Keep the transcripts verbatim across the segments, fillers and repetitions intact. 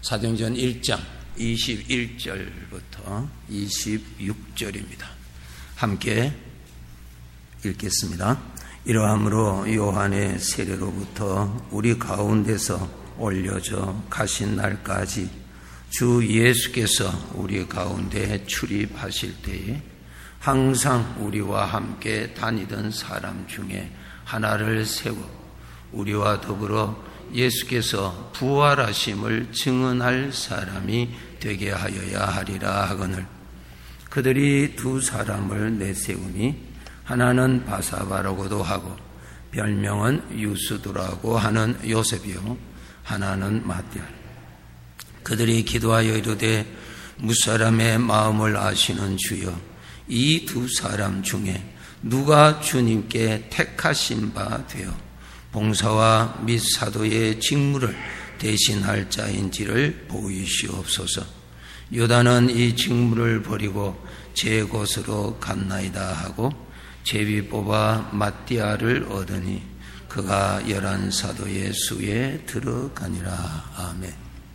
사도행전 일 장 이십일 절부터 이십육 절입니다. 함께 읽겠습니다. 이러함으로 요한의 세례로부터 우리 가운데서 올려져 가신 날까지 주 예수께서 우리 가운데 출입하실 때에 항상 우리와 함께 다니던 사람 중에 하나를 세워 우리와 더불어 예수께서 부활하심을 증언할 사람이 되게 하여야 하리라 하거늘 그들이 두 사람을 내세우니 하나는 바사바라고도 하고 별명은 유스도라고 하는 요셉이요 하나는 마띠아. 그들이 기도하여 이르되 무사람의 마음을 아시는 주여 이 두 사람 중에 누가 주님께 택하신 바 되어 봉사와 및 사도의 직무를 대신할 자인지를 보이시옵소서. 유다는 이 직무를 버리고 제 곳으로 갔나이다 하고 제비 뽑아 마띠아를 얻으니 그가 열한 사도의 수에 들어가니라. 아멘.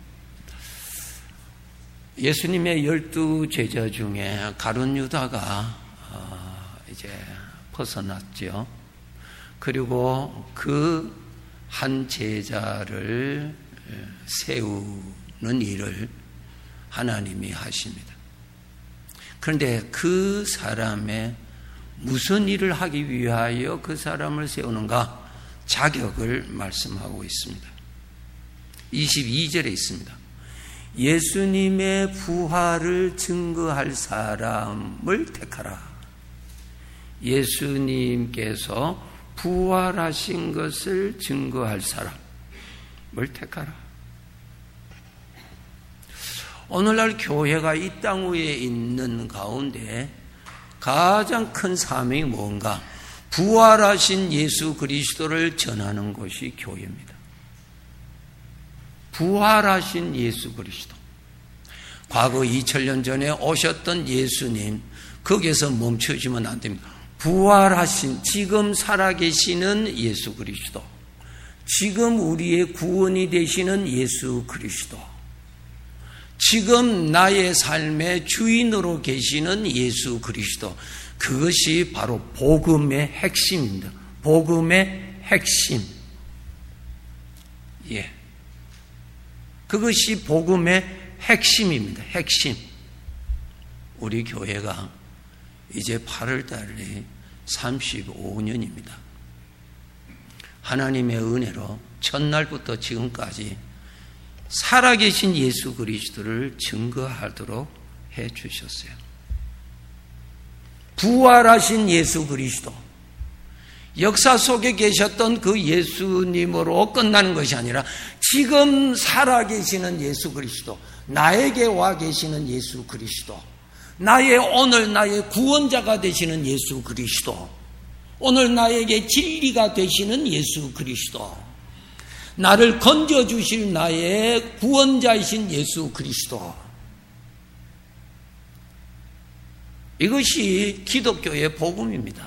예수님의 열두 제자 중에 가룟 유다가 이제 벗어났죠. 그리고 그 한 제자를 세우는 일을 하나님이 하십니다. 그런데 그 사람의 무슨 일을 하기 위하여 그 사람을 세우는가? 자격을 말씀하고 있습니다. 이십이 절에 있습니다. 예수님의 부활을 증거할 사람을 택하라. 예수님께서 부활하신 것을 증거할 사람을 택하라. 오늘날 교회가 이 땅 위에 있는 가운데 가장 큰 사명이 뭔가? 부활하신 예수 그리스도를 전하는 것이 교회입니다. 부활하신 예수 그리스도. 과거 이천 년 전에 오셨던 예수님, 거기에서 멈춰지면 안 됩니다. 부활하신, 지금 살아계시는 예수 그리스도, 지금 우리의 구원이 되시는 예수 그리스도, 지금 나의 삶의 주인으로 계시는 예수 그리스도, 그것이 바로 복음의 핵심입니다. 복음의 핵심. 예. 그것이 복음의 핵심입니다. 핵심. 우리 교회가 이제 팔월 달이 삼십오 년입니다. 하나님의 은혜로 첫날부터 지금까지 살아계신 예수 그리스도를 증거하도록 해 주셨어요. 부활하신 예수 그리스도, 역사 속에 계셨던 그 예수님으로 끝나는 것이 아니라 지금 살아계시는 예수 그리스도, 나에게 와 계시는 예수 그리스도, 나의 오늘 나의 구원자가 되시는 예수 그리스도, 오늘 나에게 진리가 되시는 예수 그리스도, 나를 건져주실 나의 구원자이신 예수 그리스도. 이것이 기독교의 복음입니다.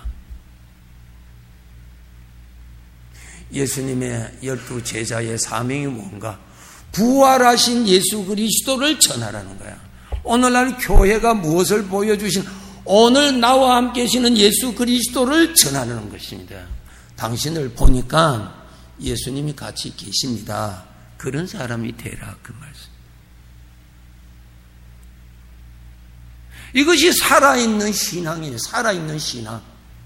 예수님의 열두 제자의 사명이 뭔가? 부활하신 예수 그리스도를 전하라는 거야. 오늘날 교회가 무엇을 보여주신, 오늘 나와 함께 계시는 예수 그리스도를 전하는 것입니다. 당신을 보니까 예수님이 같이 계십니다. 그런 사람이 되라, 그 말씀. 이것이 살아있는 신앙이에요. 살아있는 신앙.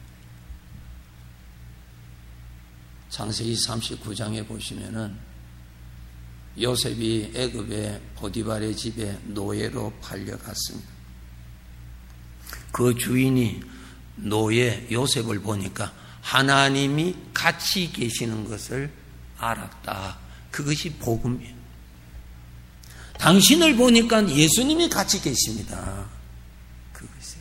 창세기 삼십구 장에 보시면은 요셉이 애굽의 보디발의 집에 노예로 팔려갔습니다. 그 주인이 노예 요셉을 보니까 하나님이 같이 계시는 것을 알았다. 그것이 복음이에요. 당신을 보니까 예수님이 같이 계십니다. 그것이에요.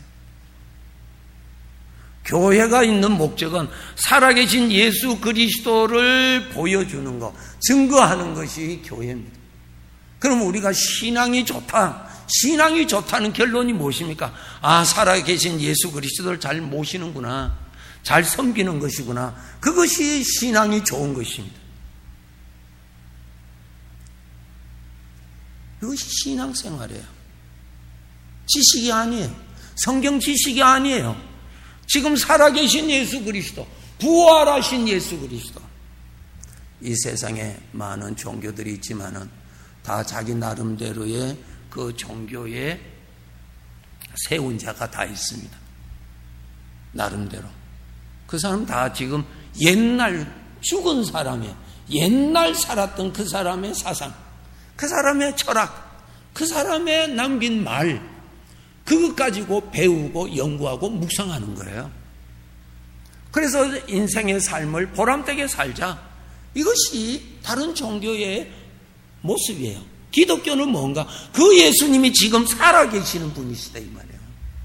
교회가 있는 목적은 살아계신 예수 그리스도를 보여주는 것, 증거하는 것이 교회입니다. 그럼 우리가 신앙이 좋다, 신앙이 좋다는 결론이 무엇입니까? 아, 살아계신 예수 그리스도를 잘 모시는구나, 잘 섬기는 것이구나. 그것이 신앙이 좋은 것입니다. 이것이 신앙생활이에요. 지식이 아니에요. 성경 지식이 아니에요. 지금 살아계신 예수 그리스도, 부활하신 예수 그리스도. 이 세상에 많은 종교들이 있지만은 다 자기 나름대로의 그 종교에 세운 자가 다 있습니다. 나름대로. 그 사람 다 지금 옛날 죽은 사람의, 옛날 살았던 그 사람의 사상, 그 사람의 철학, 그 사람의 남긴 말, 그것 가지고 배우고 연구하고 묵상하는 거예요. 그래서 인생의 삶을 보람되게 살자. 이것이 다른 종교의 모습이에요. 기독교는 뭔가? 그 예수님이 지금 살아계시는 분이시다 이 말이에요.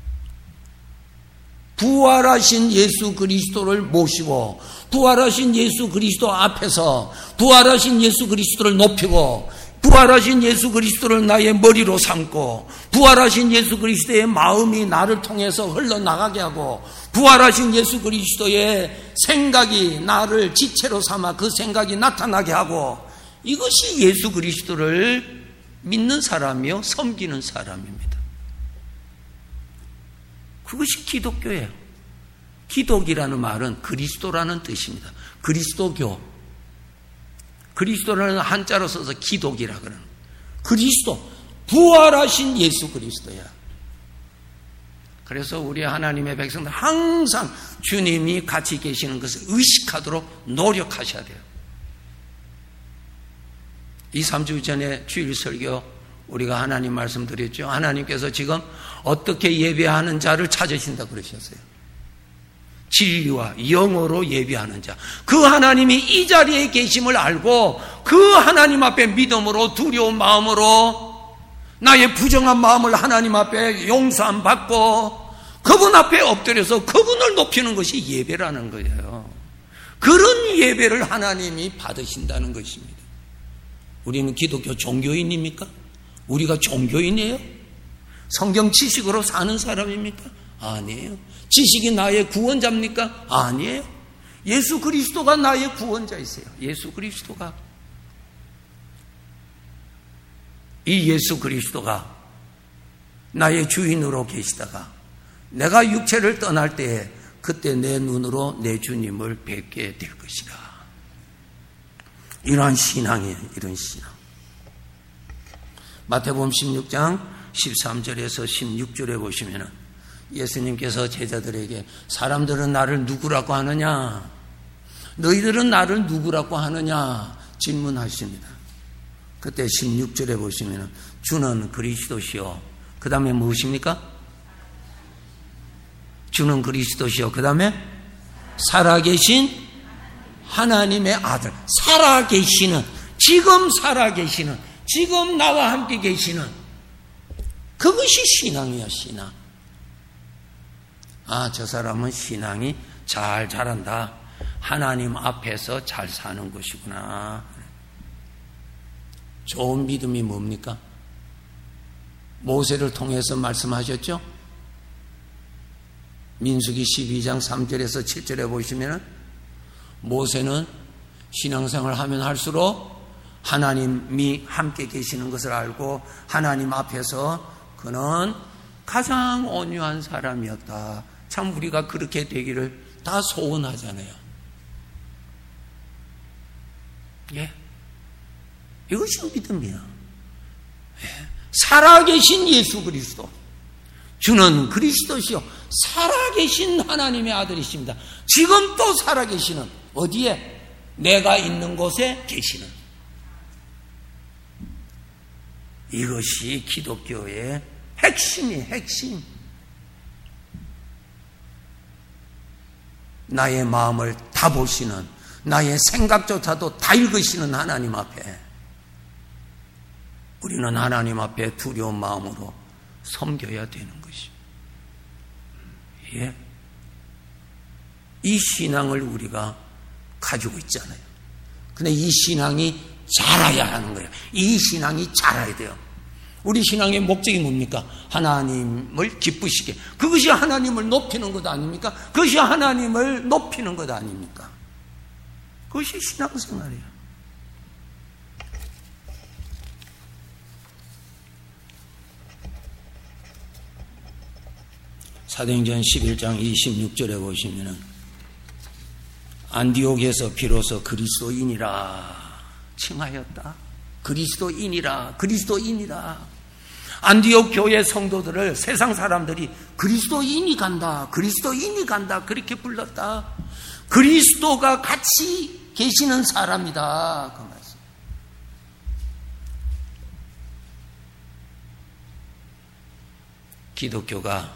부활하신 예수 그리스도를 모시고 부활하신 예수 그리스도 앞에서 부활하신 예수 그리스도를 높이고 부활하신 예수 그리스도를 나의 머리로 삼고 부활하신 예수 그리스도의 마음이 나를 통해서 흘러나가게 하고 부활하신 예수 그리스도의 생각이 나를 지체로 삼아 그 생각이 나타나게 하고 이것이 예수 그리스도를 믿는 사람이요 섬기는 사람입니다. 그것이 기독교예요. 기독이라는 말은 그리스도라는 뜻입니다. 그리스도교. 그리스도라는 한자로 써서 기독이라 그러는 거예요. 그리스도, 부활하신 예수 그리스도야. 그래서 우리 하나님의 백성들 항상 주님이 같이 계시는 것을 의식하도록 노력하셔야 돼요. 이, 삼 주 전에 주일 설교 우리가 하나님 말씀드렸죠. 하나님께서 지금 어떻게 예배하는 자를 찾으신다 그러셨어요. 진리와 영어로 예배하는 자. 그 하나님이 이 자리에 계심을 알고 그 하나님 앞에 믿음으로 두려운 마음으로 나의 부정한 마음을 하나님 앞에 용서함 받고 그분 앞에 엎드려서 그분을 높이는 것이 예배라는 거예요. 그런 예배를 하나님이 받으신다는 것입니다. 우리는 기독교 종교인입니까? 우리가 종교인이에요? 성경 지식으로 사는 사람입니까? 아니에요. 지식이 나의 구원자입니까? 아니에요. 예수 그리스도가 나의 구원자이세요. 예수 그리스도가. 이 예수 그리스도가 나의 주인으로 계시다가 내가 육체를 떠날 때에 그때 내 눈으로 내 주님을 뵙게 될 것이다. 이러한 신앙이에요. 이런 신앙. 마태복음 십육 장 십삼 절에서 십육 절에 보시면은 예수님께서 제자들에게 사람들은 나를 누구라고 하느냐? 너희들은 나를 누구라고 하느냐? 질문하십니다. 그때 십육 절에 보시면은 주는 그리스도시요. 그 다음에 무엇입니까? 주는 그리스도시요. 그 다음에 살아계신 하나님의 아들. 살아계시는, 지금 살아계시는, 지금 나와 함께 계시는 그것이 신앙이야, 신앙. 아, 저 사람은 신앙이 잘 자란다. 하나님 앞에서 잘 사는 것이구나. 좋은 믿음이 뭡니까? 모세를 통해서 말씀하셨죠? 민수기 십이 장 삼 절에서 칠 절에 보시면 모세는 신앙생활을 하면 할수록 하나님이 함께 계시는 것을 알고 하나님 앞에서 그는 가장 온유한 사람이었다. 참 우리가 그렇게 되기를 다 소원하잖아요. 예, 이것이 믿음이야. 예. 살아계신 예수 그리스도. 주는 그리스도시요 살아계신 하나님의 아들이십니다. 지금 또 살아계시는 어디에? 내가 있는 곳에 계시는. 이것이 기독교의 핵심이 핵심. 나의 마음을 다 보시는, 나의 생각조차도 다 읽으시는 하나님 앞에 우리는 하나님 앞에 두려운 마음으로 섬겨야 되는 것입니다. 예. 이 신앙을 우리가 가지고 있잖아요. 근데 이 신앙이 자라야 하는 거예요. 이 신앙이 자라야 돼요. 우리 신앙의 목적이 뭡니까? 하나님을 기쁘시게. 그것이 하나님을 높이는 것 아닙니까? 그것이 하나님을 높이는 것 아닙니까? 그것이 신앙생활이에요. 사도행전 십일 장 이십육 절에 보시면은 안디옥에서 비로소 그리스도인이라 칭하였다. 그리스도인이라, 그리스도인이라. 안디옥 교회 성도들을 세상 사람들이 그리스도인이 간다, 그리스도인이 간다 그렇게 불렀다. 그리스도가 같이 계시는 사람이다. 그 말씀. 기독교가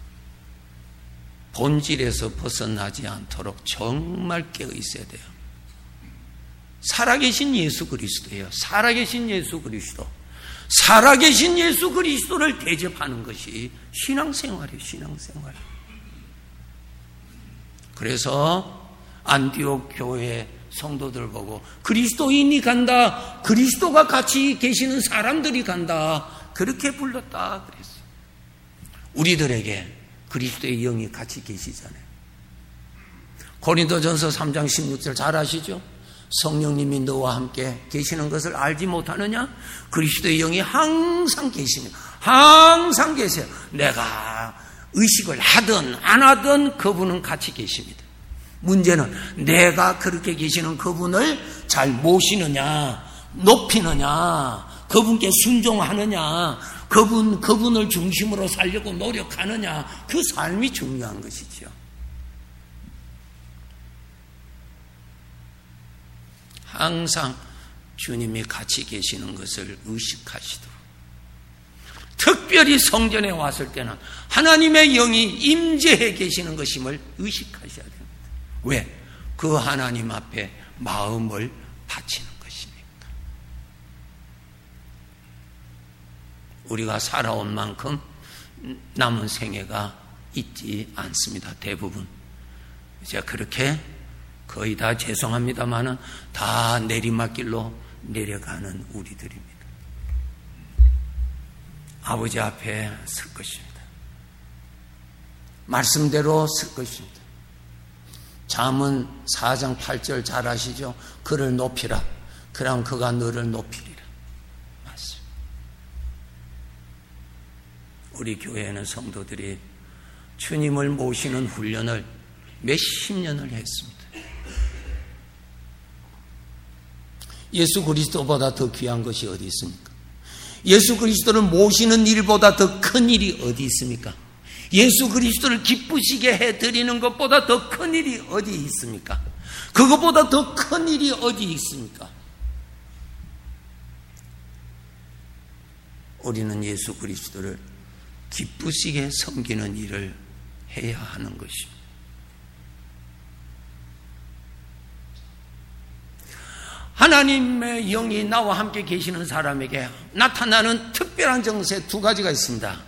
본질에서 벗어나지 않도록 정말 깨어 있어야 돼요. 살아계신 예수 그리스도예요. 살아계신 예수 그리스도. 살아계신 예수 그리스도를 대접하는 것이 신앙생활이에요. 신앙생활. 그래서 안디옥 교회 성도들 보고 그리스도인이 간다, 그리스도가 같이 계시는 사람들이 간다 그렇게 불렀다 그랬어요. 우리들에게 그리스도의 영이 같이 계시잖아요. 고린도전서 삼 장 십육 절 잘 아시죠? 성령님이 너와 함께 계시는 것을 알지 못하느냐? 그리스도의 영이 항상 계십니다. 항상 계세요. 내가 의식을 하든 안 하든 그분은 같이 계십니다. 문제는 내가 그렇게 계시는 그분을 잘 모시느냐, 높이느냐, 그분께 순종하느냐, 그분, 그분을 중심으로 살려고 노력하느냐, 그 삶이 중요한 것이죠. 항상 주님이 같이 계시는 것을 의식하시도록. 특별히 성전에 왔을 때는 하나님의 영이 임재해 계시는 것임을 의식하셔야 됩니다. 왜? 그 하나님 앞에 마음을 바치는 것이니까. 우리가 살아온 만큼 남은 생애가 있지 않습니다. 대부분. 이제 그렇게 거의 다 죄송합니다만은 다 내리막길로 내려가는 우리들입니다. 아버지 앞에 설 것입니다. 말씀대로 설 것입니다. 잠언 사 장 팔 절 잘 아시죠? 그를 높이라. 그럼 그가 너를 높이리라. 맞습니다. 우리 교회에는 성도들이 주님을 모시는 훈련을 몇십 년을 했습니다. 예수 그리스도보다 더 귀한 것이 어디 있습니까? 예수 그리스도를 모시는 일보다 더 큰 일이 어디 있습니까? 예수 그리스도를 기쁘시게 해드리는 것보다 더 큰 일이 어디 있습니까? 그것보다 더 큰 일이 어디 있습니까? 우리는 예수 그리스도를 기쁘시게 섬기는 일을 해야 하는 것입니다. 하나님의 영이 나와 함께 계시는 사람에게 나타나는 특별한 정세 두 가지가 있습니다.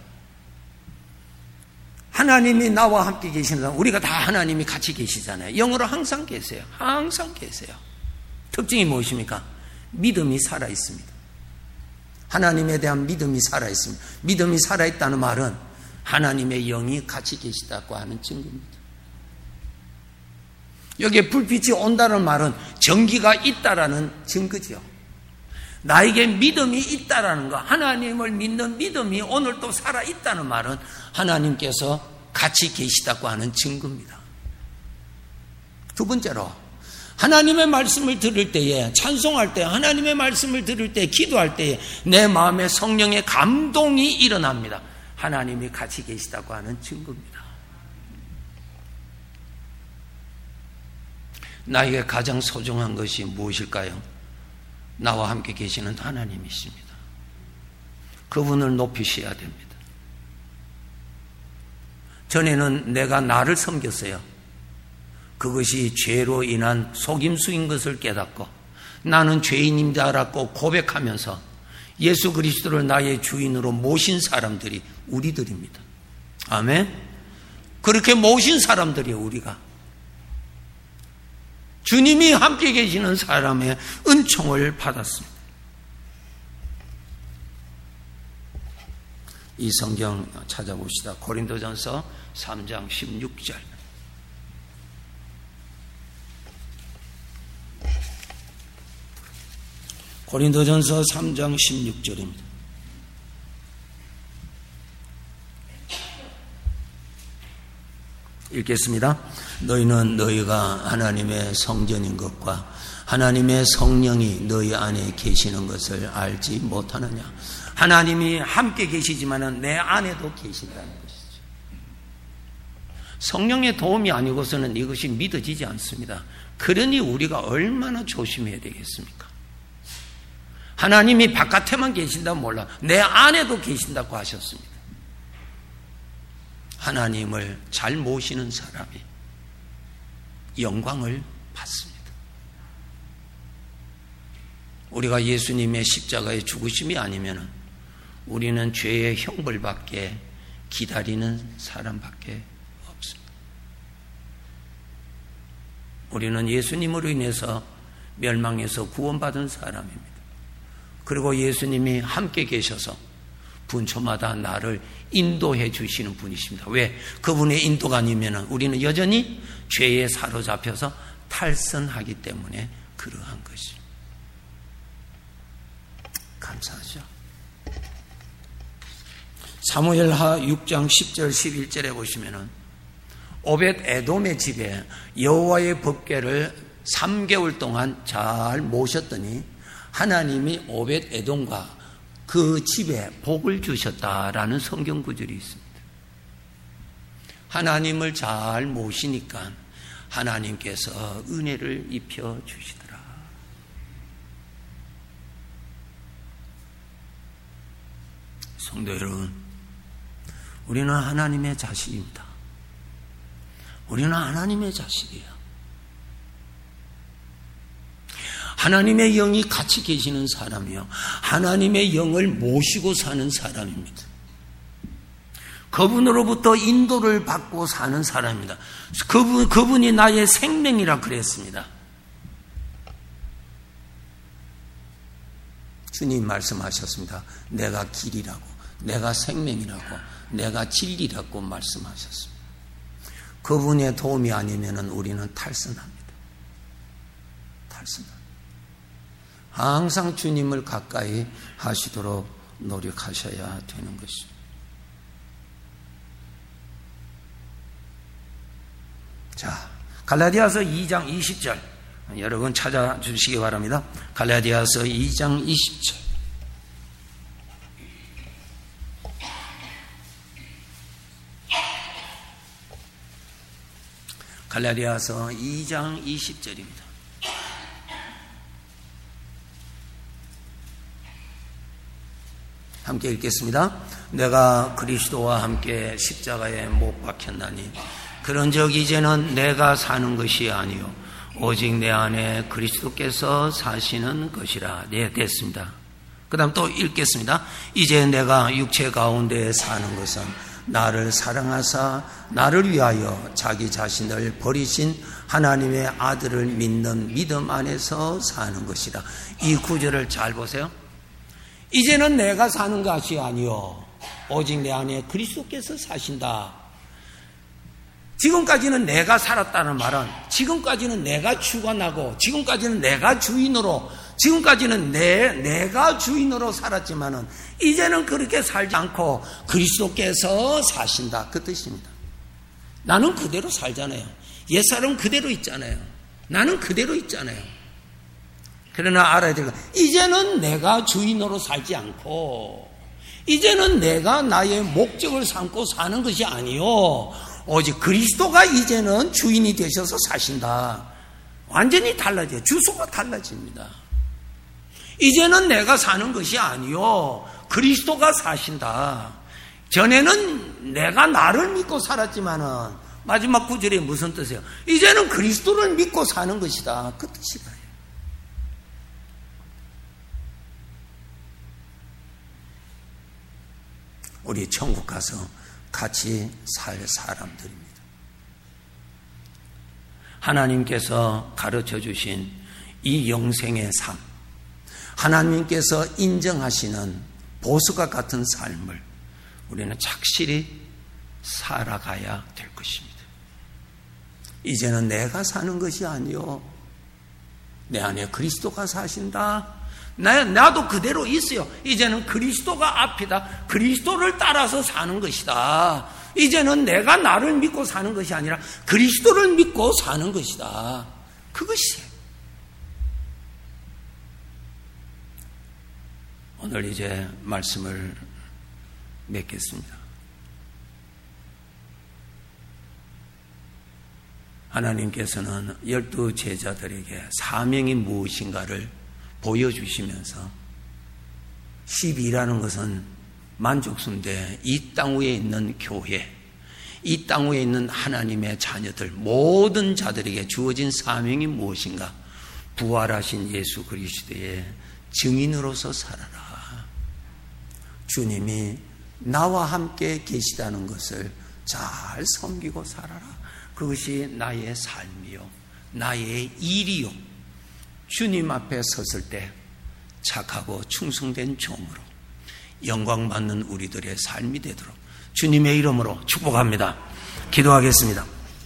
하나님이 나와 함께 계시는 사람, 우리가 다 하나님이 같이 계시잖아요. 영으로 항상 계세요. 항상 계세요. 특징이 무엇입니까? 믿음이 살아있습니다. 하나님에 대한 믿음이 살아있습니다. 믿음이 살아있다는 말은 하나님의 영이 같이 계시다고 하는 증거입니다. 여기에 불빛이 온다는 말은 전기가 있다라는 증거죠. 나에게 믿음이 있다라는 거, 하나님을 믿는 믿음이 오늘 또 살아있다는 말은 하나님께서 같이 계시다고 하는 증거입니다. 두 번째로, 하나님의 말씀을 들을 때에, 찬송할 때, 하나님의 말씀을 들을 때, 기도할 때에 내 마음에 성령의 감동이 일어납니다. 하나님이 같이 계시다고 하는 증거입니다. 나에게 가장 소중한 것이 무엇일까요? 나와 함께 계시는 하나님이십니다. 그분을 높이셔야 됩니다. 전에는 내가 나를 섬겼어요. 그것이 죄로 인한 속임수인 것을 깨닫고 나는 죄인인 줄 알았고 고백하면서 예수 그리스도를 나의 주인으로 모신 사람들이 우리들입니다. 아멘. 그렇게 모신 사람들이 우리가 주님이 함께 계시는 사람의 은총을 받았습니다. 이 성경 찾아봅시다. 고린도전서 삼 장 십육 절. 고린도전서 삼 장 십육 절입니다. 읽겠습니다. 너희는 너희가 하나님의 성전인 것과 하나님의 성령이 너희 안에 계시는 것을 알지 못하느냐. 하나님이 함께 계시지만 내 안에도 계신다는 것이죠. 성령의 도움이 아니고서는 이것이 믿어지지 않습니다. 그러니 우리가 얼마나 조심해야 되겠습니까? 하나님이 바깥에만 계신다면 몰라. 내 안에도 계신다고 하셨습니다. 하나님을 잘 모시는 사람이 영광을 받습니다. 우리가 예수님의 십자가의 죽으심이 아니면 우리는 죄의 형벌밖에 기다리는 사람밖에 없습니다. 우리는 예수님으로 인해서 멸망에서 구원받은 사람입니다. 그리고 예수님이 함께 계셔서 분초마다 나를 인도해 주시는 분이십니다. 왜? 그분의 인도가 아니면 우리는 여전히 죄에 사로잡혀서 탈선하기 때문에 그러한 것이죠. 감사하죠. 사무엘하 육 장 십 절 십일 절에 보시면은 오벳 에돔의 집에 여호와의 법궤를 삼 개월 동안 잘 모셨더니 하나님이 오벳 에돔과 그 집에 복을 주셨다라는 성경 구절이 있습니다. 하나님을 잘 모시니까 하나님께서 은혜를 입혀 주시더라. 성도 여러분, 우리는 하나님의 자식입니다. 우리는 하나님의 자식이에요. 하나님의 영이 같이 계시는 사람이요, 하나님의 영을 모시고 사는 사람입니다. 그분으로부터 인도를 받고 사는 사람입니다. 그분, 그분이 나의 생명이라 그랬습니다. 주님 말씀하셨습니다. 내가 길이라고, 내가 생명이라고, 내가 진리라고 말씀하셨습니다. 그분의 도움이 아니면 우리는 탈선합니다. 탈선합니다. 항상 주님을 가까이 하시도록 노력하셔야 되는 것입니다. 자, 갈라디아서 이 장 이십 절 여러분 찾아주시기 바랍니다. 갈라디아서 이 장 이십 절. 갈라디아서 이 장 이십 절입니다. 함께 읽겠습니다. 내가 그리스도와 함께 십자가에 못 박혔나니 그런즉 이제는 내가 사는 것이 아니요 오직 내 안에 그리스도께서 사시는 것이라. 네, 됐습니다. 그 다음 또 읽겠습니다. 이제 내가 육체 가운데 사는 것은 나를 사랑하사 나를 위하여 자기 자신을 버리신 하나님의 아들을 믿는 믿음 안에서 사는 것이라. 이 구절을 잘 보세요. 이제는 내가 사는 것이 아니요 오직 내 안에 그리스도께서 사신다. 지금까지는 내가 살았다는 말은 지금까지는 내가 주관하고 지금까지는 내가 주인으로 지금까지는 내, 내가 주인으로 살았지만은 이제는 그렇게 살지 않고 그리스도께서 사신다. 그 뜻입니다. 나는 그대로 살잖아요. 옛사람은 그대로 있잖아요. 나는 그대로 있잖아요. 그러나 알아야 될 것, 이제는 내가 주인으로 살지 않고 이제는 내가 나의 목적을 삼고 사는 것이 아니요 오직 그리스도가 이제는 주인이 되셔서 사신다. 완전히 달라져요. 주소가 달라집니다. 이제는 내가 사는 것이 아니요 그리스도가 사신다. 전에는 내가 나를 믿고 살았지만은 마지막 구절에 무슨 뜻이에요? 이제는 그리스도를 믿고 사는 것이다. 그 뜻이다. 우리 천국 가서 같이 살 사람들입니다. 하나님께서 가르쳐 주신 이 영생의 삶, 하나님께서 인정하시는 보석과 같은 삶을 우리는 착실히 살아가야 될 것입니다. 이제는 내가 사는 것이 아니요 내 안에 그리스도가 사신다. 나, 나도 그대로 있어요. 이제는 그리스도가 앞이다. 그리스도를 따라서 사는 것이다. 이제는 내가 나를 믿고 사는 것이 아니라 그리스도를 믿고 사는 것이다. 그것이에요. 오늘 이제 말씀을 맺겠습니다. 하나님께서는 열두 제자들에게 사명이 무엇인가를 보여주시면서 십이라는 것은 만족순대 이 땅 위에 있는 교회, 이 땅 위에 있는 하나님의 자녀들 모든 자들에게 주어진 사명이 무엇인가? 부활하신 예수 그리스도의 증인으로서 살아라. 주님이 나와 함께 계시다는 것을 잘 섬기고 살아라. 그것이 나의 삶이요, 나의 일이요. 주님 앞에 섰을 때 착하고 충성된 종으로 영광받는 우리들의 삶이 되도록 주님의 이름으로 축복합니다. 기도하겠습니다.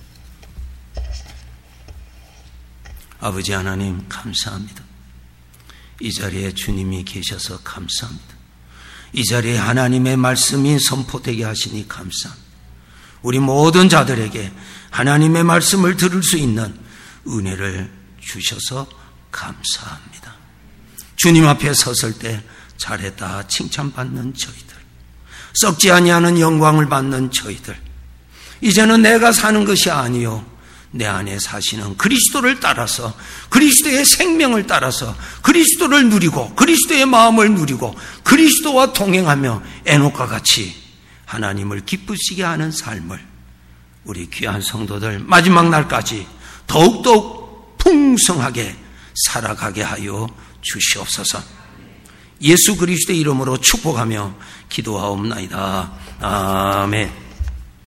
아버지 하나님 감사합니다. 이 자리에 주님이 계셔서 감사합니다. 이 자리에 하나님의 말씀이 선포되게 하시니 감사합니다. 우리 모든 자들에게 하나님의 말씀을 들을 수 있는 은혜를 주셔서 감사합니다. 주님 앞에 섰을 때 잘했다 칭찬받는 저희들, 썩지 아니하는 영광을 받는 저희들, 이제는 내가 사는 것이 아니요 내 안에 사시는 그리스도를 따라서, 그리스도의 생명을 따라서 그리스도를 누리고 그리스도의 마음을 누리고 그리스도와 동행하며 에녹과 같이 하나님을 기쁘시게 하는 삶을 우리 귀한 성도들 마지막 날까지 더욱더욱 풍성하게 살아가게 하여 주시옵소서. 예수 그리스도의 이름으로 축복하며 기도하옵나이다. 아멘.